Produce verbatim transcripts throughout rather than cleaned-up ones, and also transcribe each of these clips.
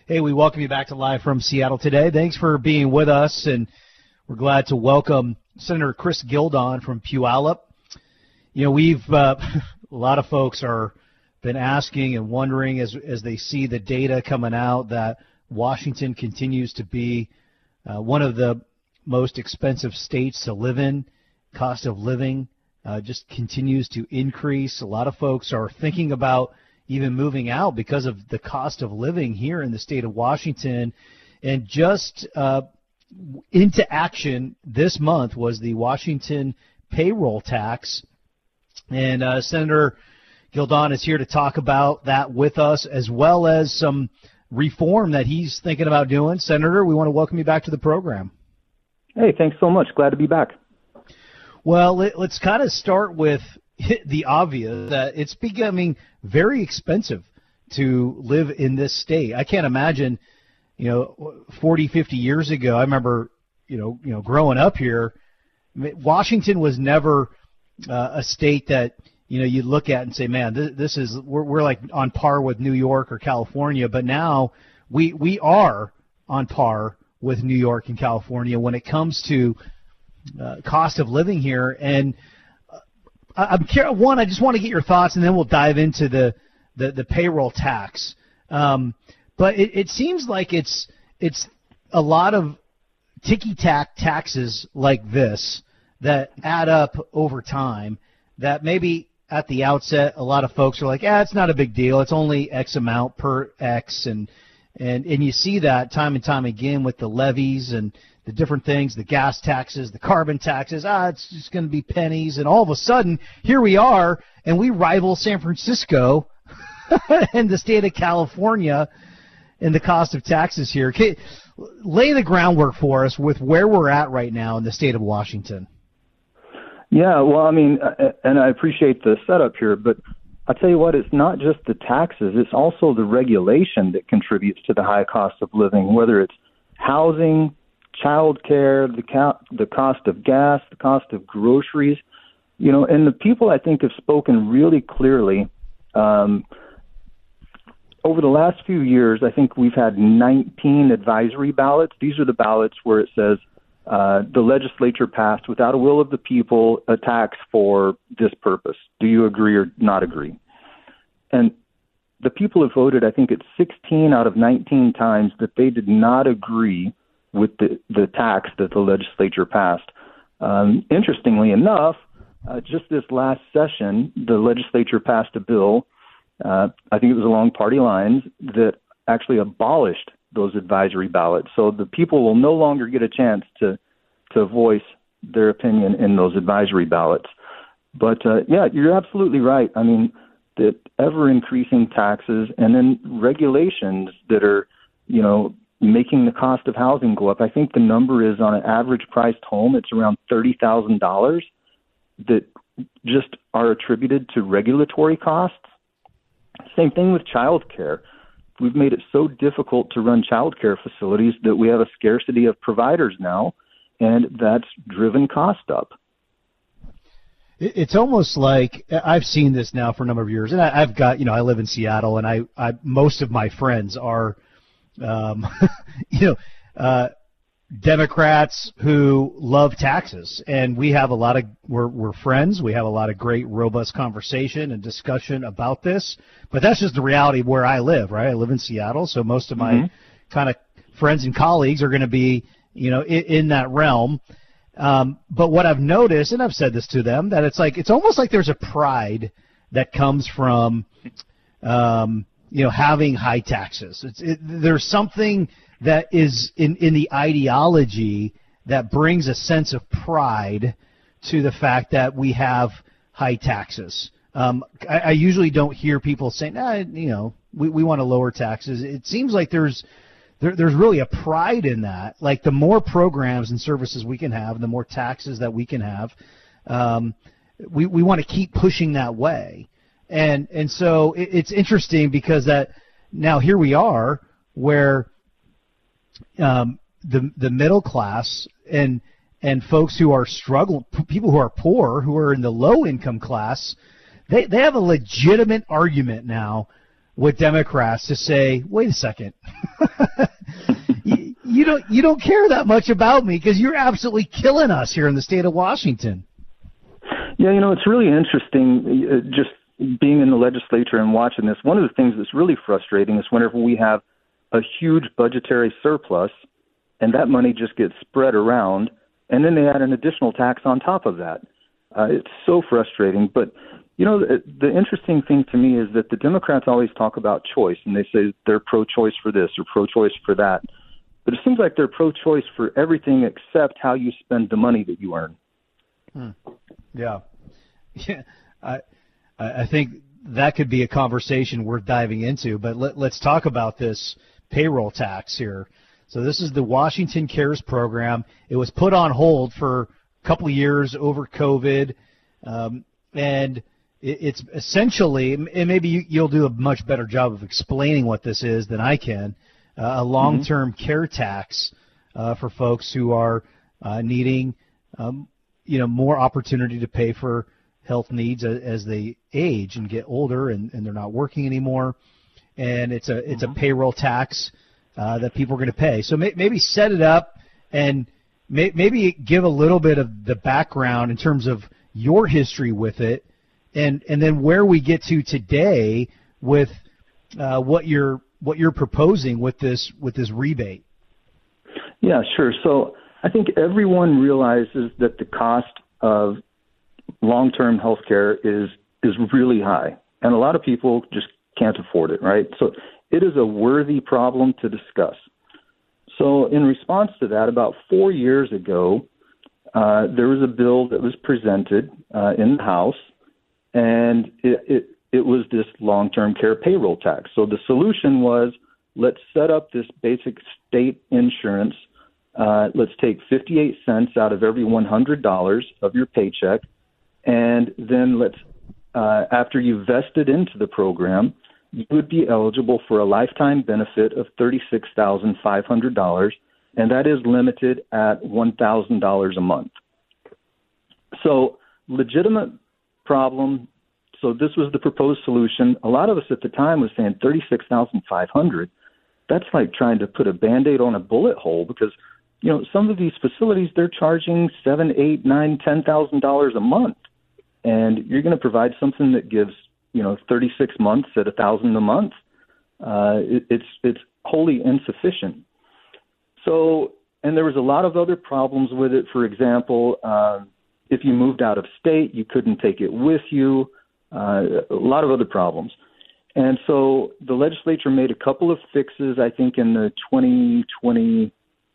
Hey, we welcome you back to Live from Seattle today. Thanks for being with us, and we're glad to welcome Senator Chris Gildon from Puyallup. You know, we've uh, a lot of folks are been asking and wondering as as they see the data coming out that Washington continues to be uh, one of the most expensive states to live in. Cost of living uh, just continues to increase. A lot of folks are thinking about even moving out because of the cost of living here in the state of Washington. And just uh, into action this month was the Washington payroll tax. And uh, Senator Gildon is here to talk about that with us, as well as some reform that he's thinking about doing. Senator, we want to welcome you back to the program. Hey, thanks so much. Glad to be back. Well, let, let's kind of start with the obvious, that it's becoming very expensive to live in this state. I can't imagine, you know, forty, fifty years ago, I remember, you know, you know, growing up here, Washington was never uh, a state that, you know, you look at and say, man, this, this is, we're, we're like on par with New York or California, but now we we are on par with New York and California when it comes to uh, cost of living here. And I'm curious, one, I just want to get your thoughts, and then we'll dive into the, the, the payroll tax. Um, but it, it seems like it's it's a lot of ticky-tack taxes like this that add up over time that maybe at the outset a lot of folks are like, ah, it's not a big deal. It's only X amount per X. And, and, and you see that time and time again with the levies and the different things, the gas taxes, the carbon taxes, ah, it's just going to be pennies. And all of a sudden, here we are, and we rival San Francisco and the state of California in the cost of taxes here. Okay, lay the groundwork for us with where we're at right now in the state of Washington. Yeah, well, I mean, and I appreciate the setup here, but I'll tell you what, it's not just the taxes, it's also the regulation that contributes to the high cost of living, whether it's housing, child care, the, co- the cost of gas, the cost of groceries, you know, and the people I think have spoken really clearly. Um, over the last few years, I think we've had nineteen advisory ballots. These are the ballots where it says uh, the legislature passed without a will of the people a tax for this purpose. Do you agree or not agree? And the people have voted, I think it's sixteen out of nineteen times that they did not agree with the, the tax that the legislature passed. Um, interestingly enough, uh, just this last session, the legislature passed a bill, uh, I think it was along party lines, that actually abolished those advisory ballots. So the people will no longer get a chance to, to voice their opinion in those advisory ballots. But, uh, yeah, you're absolutely right. I mean, that ever-increasing taxes and then regulations that are, you know, making the cost of housing go up. I think the number is on an average priced home, it's around thirty thousand dollars that just are attributed to regulatory costs. Same thing with child care. We've made it so difficult to run child care facilities that we have a scarcity of providers now, and that's driven cost up. It's almost like I've seen this now for a number of years, and I, I've got, you know, I live in Seattle, and I, I most of my friends are Um, you know, uh, Democrats who love taxes, and we have a lot of, we're, we're friends. We have a lot of great, robust conversation and discussion about this, but that's just the reality of where I live, right? I live in Seattle, so most of my mm-hmm. kind of friends and colleagues are going to be, you know, in, in that realm. Um, but what I've noticed, and I've said this to them, that it's like, it's almost like there's a pride that comes from, um, you know, having high taxes. It's, it, there's something that is in, in the ideology that brings a sense of pride to the fact that we have high taxes. Um, I, I usually don't hear people saying, nah, you know, we, we want to lower taxes. It seems like there's there, there's really a pride in that. Like the more programs and services we can have, the more taxes that we can have, um, we, we want to keep pushing that way. And and so it, it's interesting because that now here we are where um, the the middle class and and folks who are struggling, people who are poor, who are in the low income class, they they have a legitimate argument now with Democrats to say, wait a second, you, you don't you don't care that much about me because you're absolutely killing us here in the state of Washington. Yeah, you know, it's really interesting uh, just being in the legislature and watching this. One of the things that's really frustrating is whenever we have a huge budgetary surplus and that money just gets spread around, and then they add an additional tax on top of that. Uh, it's so frustrating. But, you know, the, the interesting thing to me is that the Democrats always talk about choice, and they say they're pro-choice for this or pro-choice for that. But it seems like they're pro-choice for everything except how you spend the money that you earn. Hmm. Yeah. Yeah. I I think that could be a conversation worth diving into. But let, let's talk about this payroll tax here. So this is the Washington Cares program. It was put on hold for a couple of years over COVID, um, and it, it's essentially, and maybe you, you'll do a much better job of explaining what this is than I can, uh, a long-term mm-hmm. care tax uh, for folks who are uh, needing, um, you know, more opportunity to pay for health needs as, as they age and get older, and, and they're not working anymore. And it's a it's mm-hmm. a payroll tax uh, that people are going to pay. So may, maybe set it up and may, maybe give a little bit of the background in terms of your history with it, and and then where we get to today with uh, what you're what you're proposing with this with this rebate. Yeah, sure. So I think everyone realizes that the cost of long-term health care is is really high, and a lot of people just can't afford it, right? So it is a worthy problem to discuss. So in response to that, about four years ago, uh, there was a bill that was presented uh, in the House, and it, it, it was this long-term care payroll tax. So the solution was, let's set up this basic state insurance. Uh, let's take fifty-eight cents out of every one hundred dollars of your paycheck, and then let's, uh, after you vested into the program, you would be eligible for a lifetime benefit of thirty-six thousand five hundred dollars, and that is limited at one thousand dollars a month. So legitimate problem. So this was the proposed solution. A lot of us at the time was saying thirty-six thousand five hundred dollars. That's like trying to put a Band-Aid on a bullet hole, because, you know, some of these facilities, they're charging seven, eight, nine, ten thousand dollars a month, and you're going to provide something that gives, you know, thirty-six months at a thousand a month. Uh, it, it's it's wholly insufficient. So, and there was a lot of other problems with it. For example, uh, if you moved out of state, you couldn't take it with you. Uh, a lot of other problems. And so the legislature made a couple of fixes, I think, in the twenty twenty-two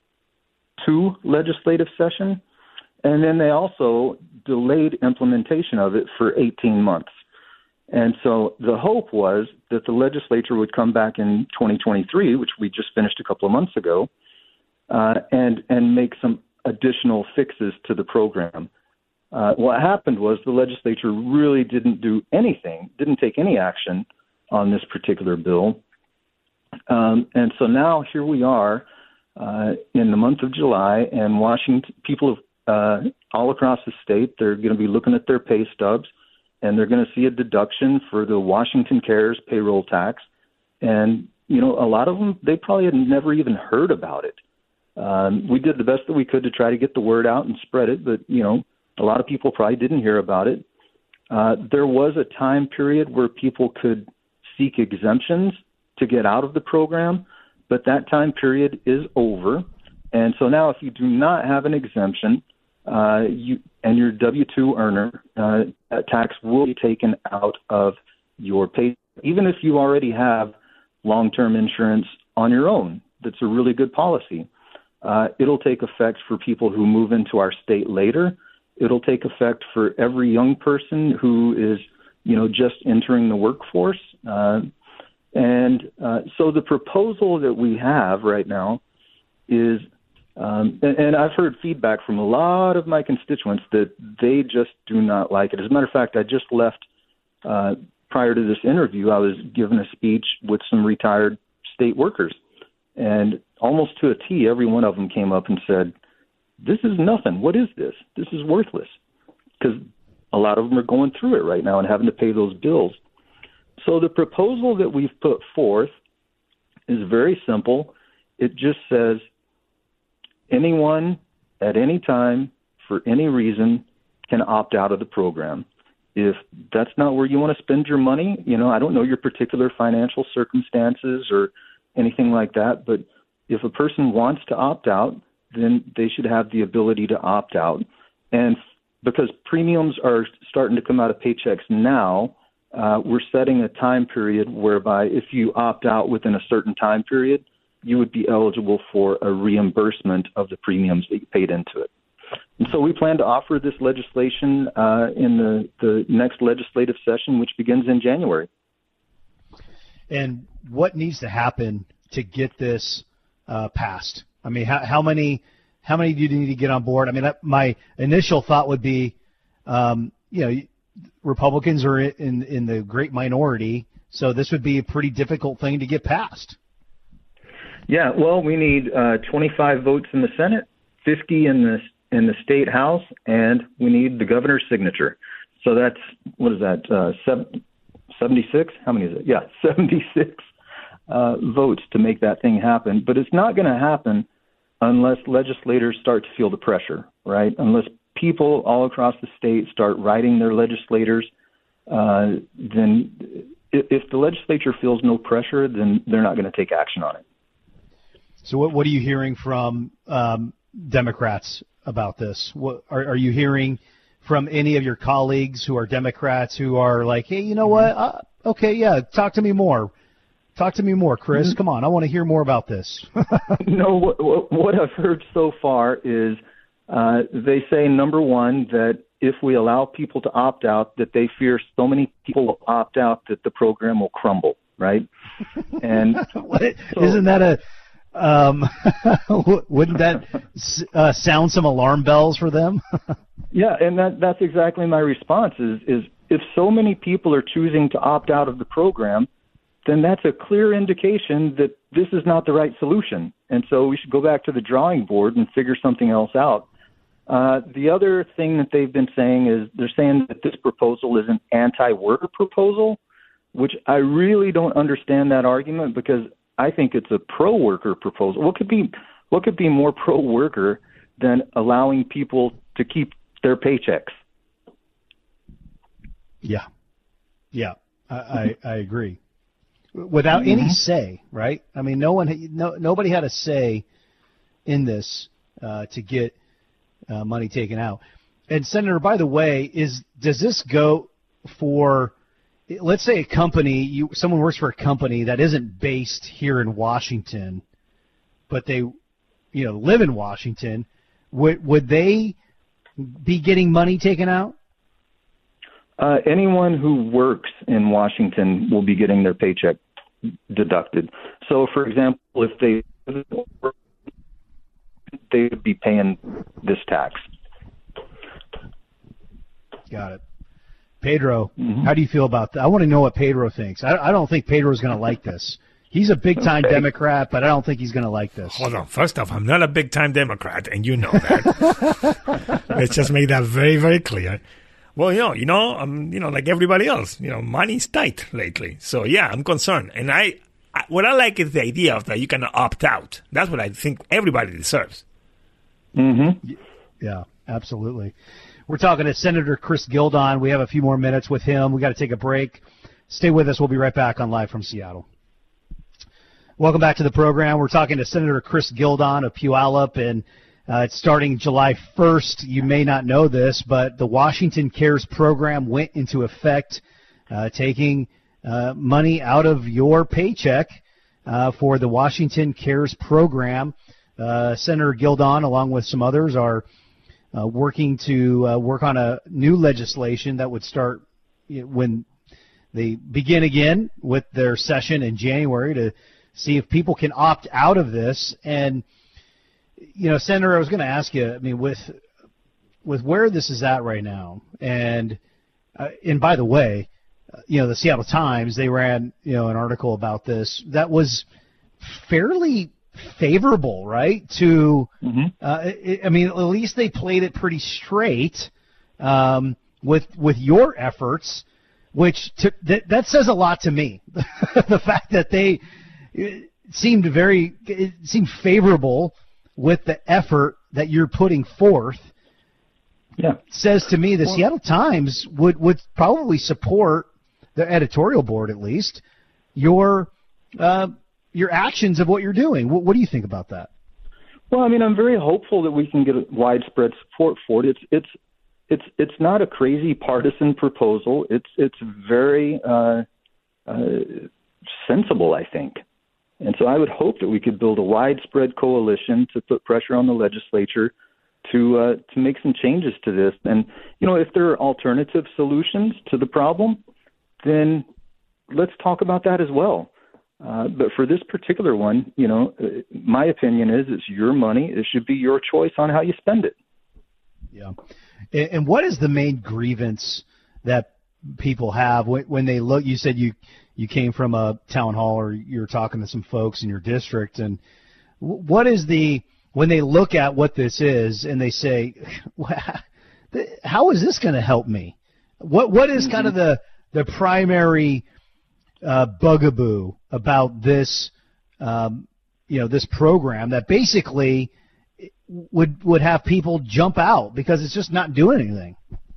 legislative session. And then they also delayed implementation of it for eighteen months. And so the hope was that the legislature would come back in twenty twenty-three, which we just finished a couple of months ago, uh, and, and make some additional fixes to the program. Uh, what happened was the legislature really didn't do anything, didn't take any action on this particular bill. Um, and so now here we are uh, in the month of July, and Washington, people uh, all across the state, they're going to be looking at their pay stubs, and they're going to see a deduction for the Washington Cares payroll tax. And, you know, a lot of them, they probably had never even heard about it. Um, we did the best that we could to try to get the word out and spread it, but, you know, a lot of people probably didn't hear about it. Uh, there was a time period where people could seek exemptions to get out of the program, but that time period is over. And so now if you do not have an exemption uh, you and you're a W two earner, uh, that tax will be taken out of your pay, even if you already have long-term insurance on your own. That's a really good policy. Uh, it'll take effect for people who move into our state later. It'll take effect for every young person who is, you know, just entering the workforce. Uh, and uh, so the proposal that we have right now is, um, and, and I've heard feedback from a lot of my constituents that they just do not like it. As a matter of fact, I just left, uh, prior to this interview, I was giving a speech with some retired state workers. And almost to a T, every one of them came up and said, this is nothing. What is this? This is worthless. Because a lot of them are going through it right now and having to pay those bills. So the proposal that we've put forth is very simple. It just says anyone at any time for any reason can opt out of the program. If that's not where you want to spend your money, you know, I don't know your particular financial circumstances or anything like that, but if a person wants to opt out, then they should have the ability to opt out. And because premiums are starting to come out of paychecks now, uh, we're setting a time period whereby if you opt out within a certain time period, you would be eligible for a reimbursement of the premiums that you paid into it. And so we plan to offer this legislation uh, in the, the next legislative session, which begins in January. And what needs to happen to get this uh, passed? I mean, how, how many how many do you need to get on board? I mean, that, my initial thought would be, um, you know, Republicans are in in the great minority, so this would be a pretty difficult thing to get passed. Yeah, well, we need uh, twenty-five votes in the Senate, fifty in the in the state house, and we need the governor's signature. So that's, what is that, uh, seventy-six? How many is it? Yeah, seventy-six uh, votes to make that thing happen. But it's not going to happen unless legislators start to feel the pressure, right? Unless people all across the state start writing their legislators, uh, then if, if the legislature feels no pressure, then they're not going to take action on it. So what, what are you hearing from um, Democrats about this? What, are, are you hearing from any of your colleagues who are Democrats who are like, hey, you know what? Uh, okay, yeah, talk to me more. Talk to me more, Chris. Mm-hmm. Come on, I want to hear more about this. No, what, what I've heard so far is uh, they say, number one, that if we allow people to opt out, that they fear so many people will opt out that the program will crumble, right? And what, so, isn't that a um, wouldn't that uh, sound some alarm bells for them? Yeah, and that that's exactly my response is is if so many people are choosing to opt out of the program, then that's a clear indication that this is not the right solution. And so we should go back to the drawing board and figure something else out. Uh, the other thing that they've been saying is they're saying that this proposal is an anti-worker proposal, which I really don't understand that argument because I think it's a pro-worker proposal. What could be what could be more pro-worker than allowing people to keep their paychecks? Yeah, yeah, I, I, I agree. Without mm-hmm. any say, right? I mean, no one, no, nobody had a say in this uh, to get uh, money taken out. And Senator, by the way, is does this go for? Let's say a company, you someone works for a company that isn't based here in Washington, but they, you know, live in Washington. Would would they be getting money taken out? Uh, anyone who works in Washington will be getting their paycheck deducted. So, for example, if they they would be paying this tax. Got it. Pedro, mm-hmm. how do you feel about that? I want to know what Pedro thinks. I, I don't think Pedro's going to like this. He's a big-time okay. Democrat, but I don't think he's going to like this. Hold on. First off, I'm not a big-time Democrat, and you know that. Let's just make that very, very clear. Well, you know, you know, um, you know, like everybody else, you know, money's tight lately. So, yeah, I'm concerned. And I, I what I like is the idea of that you can opt out. That's what I think everybody deserves. Mm-hmm. Yeah, absolutely. We're talking to Senator Chris Gildon. We have a few more minutes with him. We got to take a break. Stay with us. We'll be right back on Live from Seattle. Welcome back to the program. We're talking to Senator Chris Gildon of Puyallup, and uh, it's starting July first. You may not know this, but the Washington Cares program went into effect, uh, taking uh, money out of your paycheck uh, for the Washington Cares program. Uh, Senator Gildon, along with some others, are Uh, working to uh, work on a new legislation that would start you know, when they begin again with their session in January to see if people can opt out of this. And, you know, Senator, I was going to ask you, I mean, with with where this is at right now, and uh, and by the way, uh, you know, the Seattle Times, they ran, you know, an article about this that was fairly favorable, right? To, mm-hmm. uh, I mean, at least they played it pretty straight um, with with your efforts. which to, that, that says a lot to me. The fact that they seemed very it seemed favorable with the effort that you're putting forth. Yeah, says to me the well, Seattle Times would, would probably support, the editorial board at least, your uh, your actions of what you're doing. What, what do you think about that? Well, I mean, I'm very hopeful that we can get a widespread support for it. It's it's it's it's not a crazy partisan proposal. It's it's very uh, uh, sensible, I think. And so I would hope that we could build a widespread coalition to put pressure on the legislature to uh, to make some changes to this. And, you know, if there are alternative solutions to the problem, then let's talk about that as well. Uh, but for this particular one, you know, my opinion is it's your money. It should be your choice on how you spend it. Yeah. And what is the main grievance that people have when, when they look? You said you, you came from a town hall or you're talking to some folks in your district. And what is the, when they look at what this is and they say, how is this going to help me? What What is kind of the, the primary uh, bugaboo about this, um, you know, this program that basically would would have people jump out because it's just not doing anything?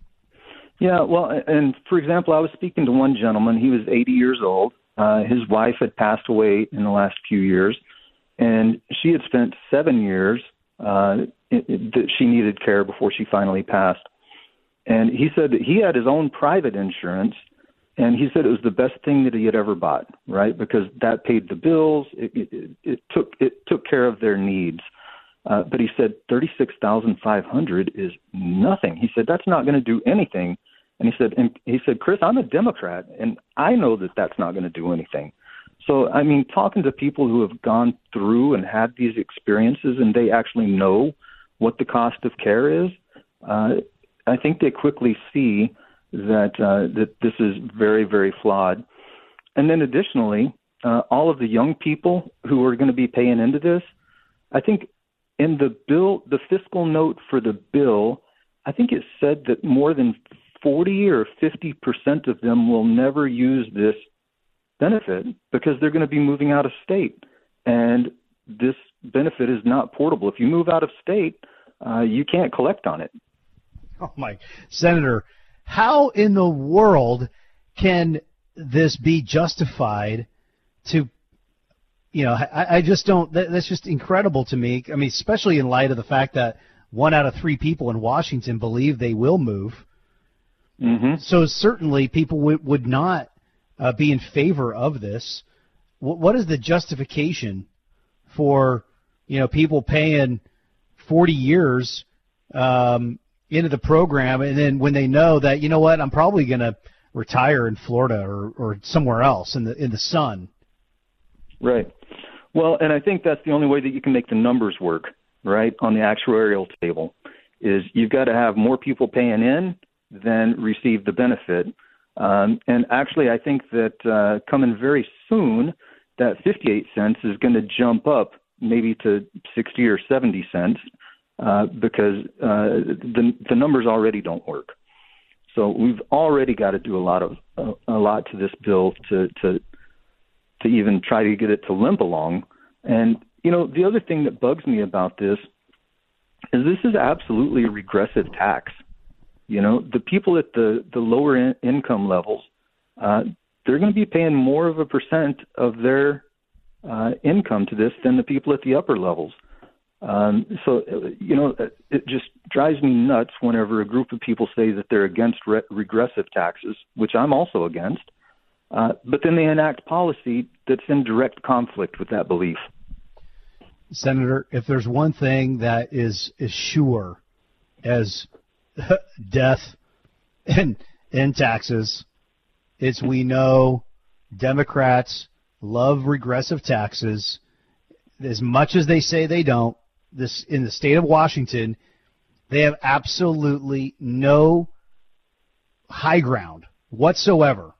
Yeah, well, and for example, I was speaking to one gentleman. He was eighty years old. Uh, his wife had passed away in the last few years, and she had spent seven years uh, it, it, that she needed care before she finally passed. And he said that he had his own private insurance, and he said it was the best thing that he had ever bought, right? Because that paid the bills, it, it, it took it took care of their needs. Uh, but he said thirty-six thousand five hundred is nothing. He said that's not going to do anything. And he said, and he said, Chris, I'm a Democrat, and I know that that's not going to do anything. So, I mean, talking to people who have gone through and had these experiences, and they actually know what the cost of care is, uh, I think they quickly see that uh, that this is very, very flawed. And then additionally, uh, all of the young people who are going to be paying into this, I think in the bill, the fiscal note for the bill, I think it said that more than forty or fifty percent of them will never use this benefit because they're going to be moving out of state. And this benefit is not portable. If you move out of state, uh, you can't collect on it. Oh, my. Senator, how in the world can this be justified to, you know, I, I just don't, that, that's just incredible to me. I mean, especially in light of the fact that one out of three people in Washington believe they will move. Mm-hmm. So certainly people w- would not uh, be in favor of this. W- what is the justification for, you know, people paying forty years um, into the program, and then when they know that, you know what, I'm probably going to retire in Florida or, or somewhere else in the in the sun. Right. Well, and I think that's the only way that you can make the numbers work, right, on the actuarial table, is you've got to have more people paying in than receive the benefit. Um, and actually, I think that uh, coming very soon, that fifty-eight cents is going to jump up maybe to sixty or seventy cents uh, because uh, the the numbers already don't work. So we've already got to do a lot of uh, a lot to this bill to to to even try to get it to limp along. And you know, the other thing that bugs me about this is this is absolutely a regressive tax. You know, the people at the, the lower in, income levels, uh, they're going to be paying more of a percent of their uh, income to this than the people at the upper levels. Um, so, you know, it just drives me nuts whenever a group of people say that they're against re- regressive taxes, which I'm also against, uh, but then they enact policy that's in direct conflict with that belief. Senator, if there's one thing that is, is sure as death and, and taxes, it's we know Democrats love regressive taxes as much as they say they don't. This in the state of Washington, they have absolutely no high ground whatsoever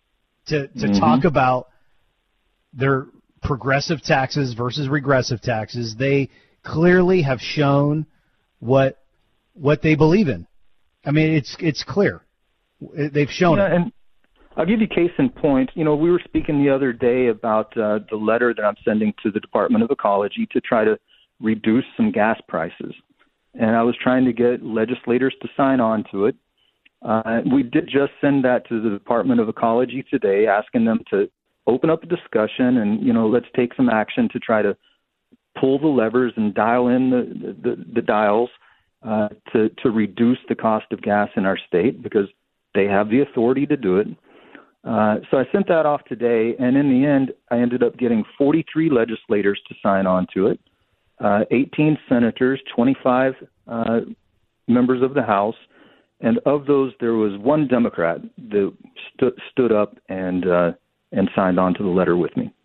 to to mm-hmm. talk about their progressive taxes versus regressive taxes. They clearly have shown what what they believe in. I mean, it's it's clear. They've shown yeah, it. And I'll give you case in point. You know, we were speaking the other day about uh, the letter that I'm sending to the Department of Ecology to try to reduce some gas prices. And I was trying to get legislators to sign on to it. Uh, we did just send that to the Department of Ecology today, asking them to open up a discussion and, you know, let's take some action to try to pull the levers and dial in the, the, the dials uh, to, to reduce the cost of gas in our state, because they have the authority to do it. Uh, so I sent that off today, and in the end, I ended up getting forty-three legislators to sign on to it, uh, eighteen senators, twenty-five uh, members of the House, and of those, there was one Democrat that stu- stood up and uh, and signed on to the letter with me.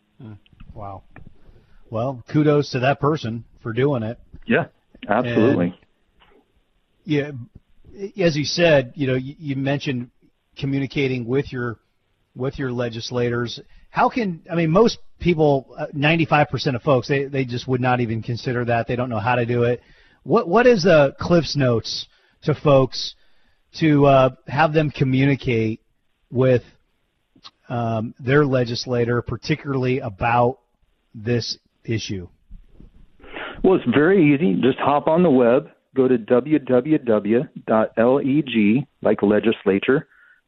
Wow. Well, kudos to that person for doing it. Yeah, absolutely. And, yeah, as you said, you know, you, you mentioned communicating with your with your legislators. How can, I mean, most people, ninety-five percent of folks, they, they just would not even consider that. They don't know how to do it. What What is the Cliff's Notes to folks to uh, have them communicate with um, their legislator, particularly about this issue? Well, it's very easy. Just hop on the web, go to w w w dot leg, like legislature,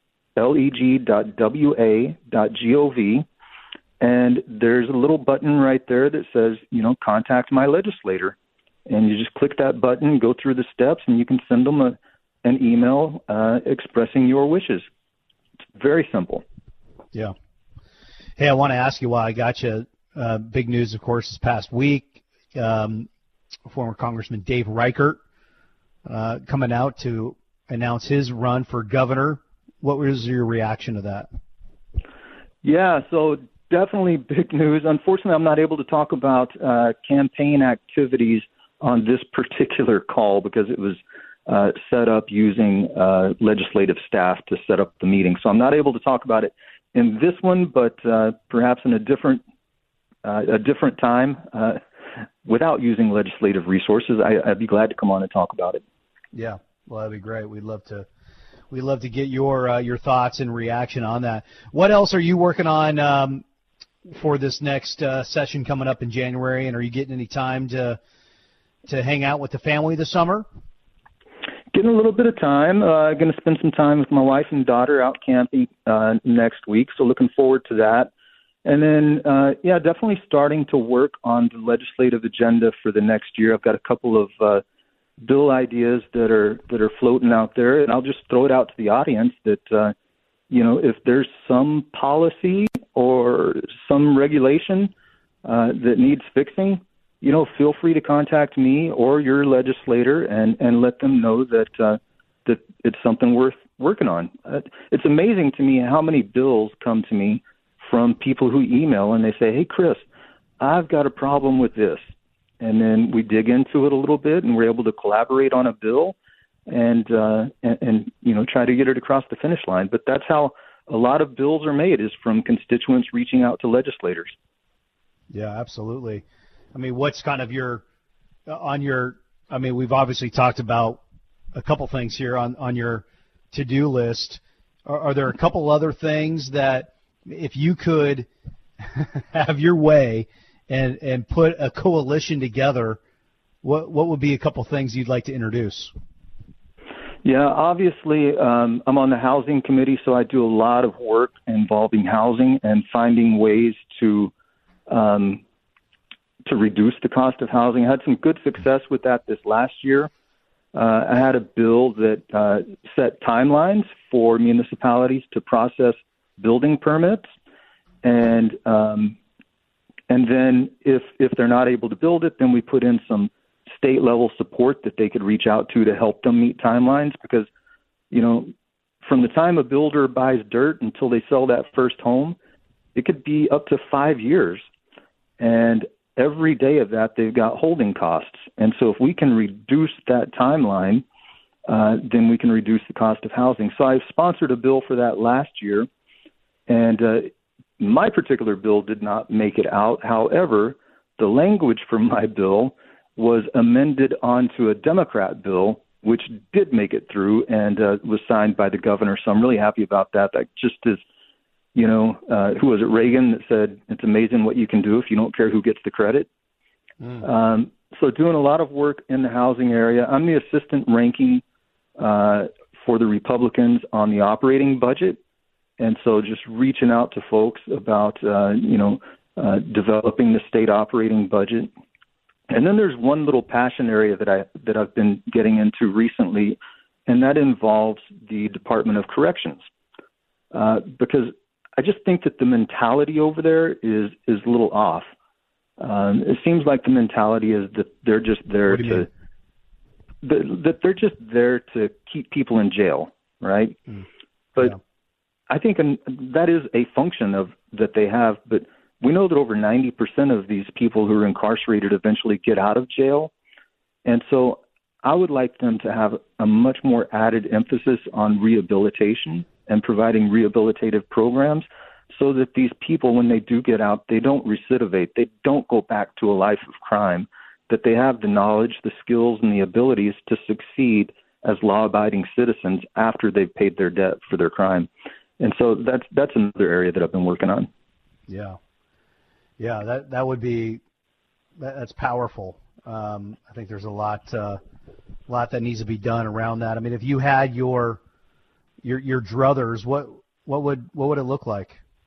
leg dot w a dot gov, and there's a little button right there that says, you know, contact my legislator. And you just click that button, go through the steps, and you can send them a, an email uh, expressing your wishes. It's very simple. Yeah. Hey, I want to ask you while I got you, uh, big news, of course, this past week, um, former Congressman Dave Reichert uh, coming out to announce his run for governor. What was your reaction to that? Yeah, so definitely big news. Unfortunately, I'm not able to talk about uh, campaign activities on this particular call because it was uh, set up using uh, legislative staff to set up the meeting. So I'm not able to talk about it in this one, but uh, perhaps in a different uh, a different time uh, without using legislative resources. I, I'd be glad to come on and talk about it. Yeah, well, that'd be great. We'd love to. We'd love to get your uh, your thoughts and reaction on that. What else are you working on um, for this next uh, session coming up in January? And are you getting any time to to hang out with the family this summer? Getting a little bit of time. Uh, going to spend some time with my wife and daughter out camping uh, next week, so looking forward to that. And then, uh, yeah, definitely starting to work on the legislative agenda for the next year. I've got a couple of uh, bill ideas that are that are floating out there, and I'll just throw it out to the audience that, uh, you know, if there's some policy or some regulation uh, that needs fixing, you know, feel free to contact me or your legislator and, and let them know that uh, that it's something worth working on. Uh, it's amazing to me how many bills come to me from people who email and they say, hey, Chris, I've got a problem with this. And then we dig into it a little bit and we're able to collaborate on a bill and, uh, and, and, you know, try to get it across the finish line. But that's how a lot of bills are made, is from constituents reaching out to legislators. Yeah, absolutely. I mean, what's kind of your, on your, I mean, we've obviously talked about a couple things here on, on your to-do list. Are, are there a couple other things that if you could have your way and, and put a coalition together, what, what would be a couple things you'd like to introduce? Yeah, obviously, um, I'm on the housing committee, so I do a lot of work involving housing and finding ways to, um, to reduce the cost of housing. I had some good success with that this last year. Uh, I had a bill that uh, set timelines for municipalities to process building permits, and um, and then if if they're not able to build it, then we put in some state level support that they could reach out to to help them meet timelines. Because, you know, from the time a builder buys dirt until they sell that first home, it could be up to five years, and every day of that, they've got holding costs. And so if we can reduce that timeline, uh, then we can reduce the cost of housing. So I sponsored a bill for that last year, and uh, my particular bill did not make it out. However, the language for my bill was amended onto a Democrat bill which did make it through and uh, was signed by the governor. So I'm really happy about that. That just is, you know, uh, who was it, Reagan, that said, it's amazing what you can do if you don't care who gets the credit. Mm. Um, so doing a lot of work in the housing area. I'm the assistant ranking uh, for the Republicans on the operating budget. And so just reaching out to folks about, uh, you know, uh, developing the state operating budget. And then there's one little passion area that I that I've been getting into recently, and that involves the Department of Corrections, uh, because I just think that the mentality over there is is a little off. Um, it seems like the mentality is that they're just there to the, that they're just there to keep people in jail, right? Mm. But yeah. I think an, that is a function of that they have, but we know that over ninety percent of these people who are incarcerated eventually get out of jail. And so I would like them to have a much more added emphasis on rehabilitation and providing rehabilitative programs so that these people, when they do get out, they don't recidivate. They don't go back to a life of crime, that they have the knowledge, the skills, and the abilities to succeed as law-abiding citizens after they've paid their debt for their crime. And so that's that's another area that I've been working on. Yeah. Yeah, that that would be that, that's powerful. Um, I think there's a lot, uh, lot that needs to be done around that. I mean, if you had your your your druthers, what what would what would it look like?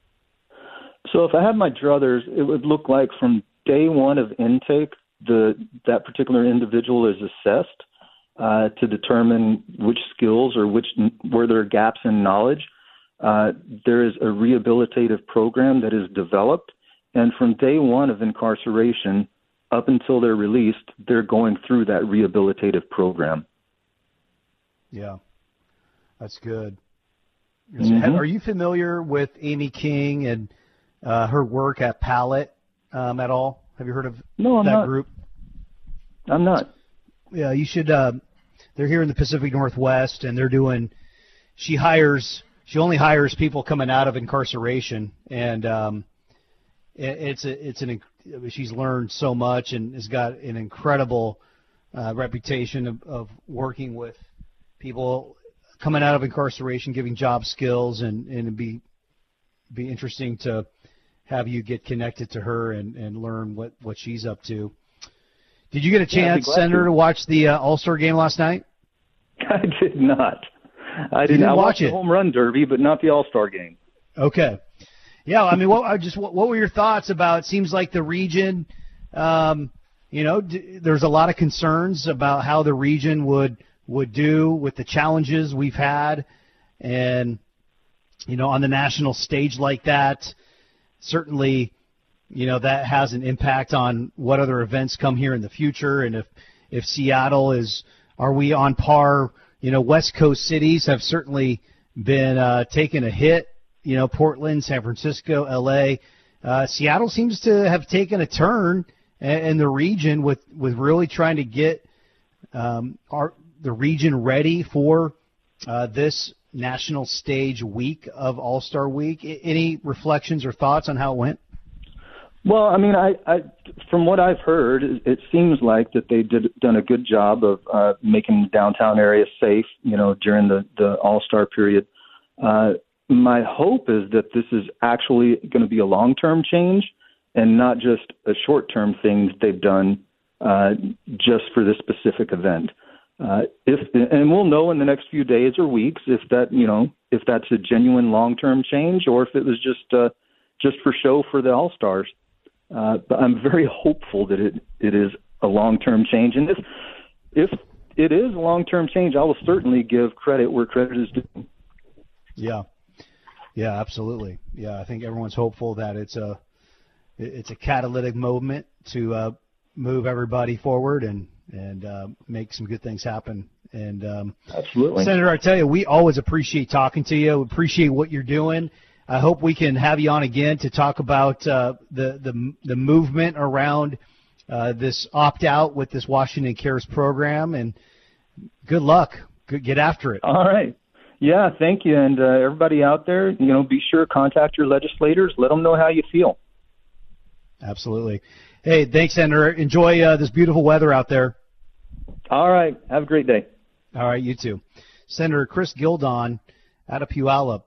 So if I had my druthers, it would look like from day one of intake, the that particular individual is assessed uh, to determine which skills or which where there are gaps in knowledge. Uh, there is a rehabilitative program that is developed. And from day one of incarceration up until they're released, they're going through that rehabilitative program. Yeah, that's good. Mm-hmm. Are you familiar with Amy King and uh, her work at Pallet um, at all? Have you heard of no, I'm that not. group? I'm not. Yeah, you should. Uh, they're here in the Pacific Northwest, and they're doing. She hires. She only hires people coming out of incarceration, and um, It's a, it's an, she's learned so much and has got an incredible uh, reputation of, of working with people coming out of incarceration, giving job skills, and, and it'd be be interesting to have you get connected to her and, and learn what, what she's up to. Did you get a chance, yeah, Senator, to. to watch the uh, All-Star game last night? I did not. I did not watch the home run derby, but not the All-Star game. Okay. Yeah, I mean, what I just what, what were your thoughts about? It seems like the region, um, you know, d- there's a lot of concerns about how the region would would do with the challenges we've had, and you know, on the national stage like that, certainly, you know, that has an impact on what other events come here in the future, and if if Seattle is, are we on par? You know, West Coast cities have certainly been uh, taking a hit. You know, Portland, San Francisco, L A, uh, Seattle seems to have taken a turn in the region with, with really trying to get um, our the region ready for uh, this national stage week of All-Star Week. Any reflections or thoughts on how it went? Well, I mean, I, I from what I've heard, it seems like that they did done a good job of uh, making the downtown area safe, you know, during the, the All-Star period. Uh, My hope is that this is actually going to be a long-term change and not just a short-term thing that they've done uh, just for this specific event. Uh, if and we'll know in the next few days or weeks if that you know if that's a genuine long-term change or if it was just uh, just for show for the All-Stars. Uh, but I'm very hopeful that it it is a long-term change, and if if it is a long-term change, I will certainly give credit where credit is due. Yeah. Yeah, absolutely. Yeah, I think everyone's hopeful that it's a it's a catalytic moment to uh, move everybody forward and and uh, make some good things happen. And um, absolutely, Senator, I tell you, we always appreciate talking to you. We appreciate what you're doing. I hope we can have you on again to talk about uh, the the the movement around uh, this opt out with this Washington Cares program. And good luck. Good, get after it. All right. Yeah, thank you. And uh, everybody out there, you know, be sure to contact your legislators. Let them know how you feel. Absolutely. Hey, thanks, Senator. Enjoy uh, this beautiful weather out there. All right. Have a great day. All right, you too. Senator Chris Gildon out of Puyallup.